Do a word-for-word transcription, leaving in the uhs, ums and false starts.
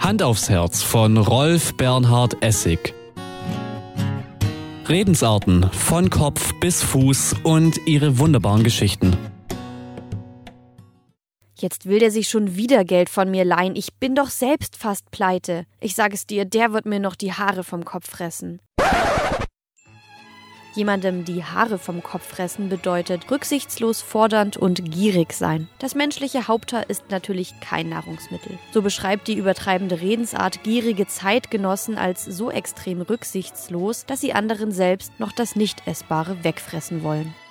Hand aufs Herz von Rolf Bernhard Essig. Redensarten von Kopf bis Fuß und ihre wunderbaren Geschichten. Jetzt will der sich schon wieder Geld von mir leihen. Ich bin doch selbst fast pleite. Ich sage es dir, der wird mir noch die Haare vom Kopf fressen. Jemandem die Haare vom Kopf fressen bedeutet rücksichtslos, fordernd und gierig sein. Das menschliche Haupthaar ist natürlich kein Nahrungsmittel. So beschreibt die übertreibende Redensart gierige Zeitgenossen als so extrem rücksichtslos, dass sie anderen selbst noch das Nicht-Essbare wegfressen wollen.